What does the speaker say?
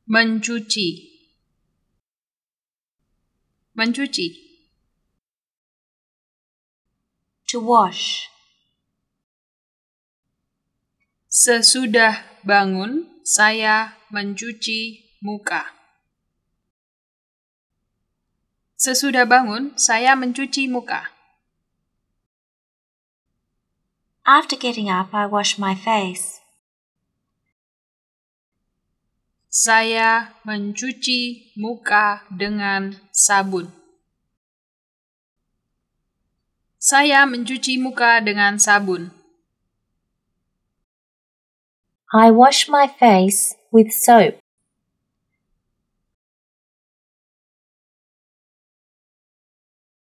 Mencuci. Mencuci. To wash. Sesudah bangun, saya mencuci muka. Sesudah bangun, saya mencuci muka. After getting up, I wash my face. Saya mencuci muka dengan sabun. Saya mencuci muka dengan sabun. I wash my face with soap.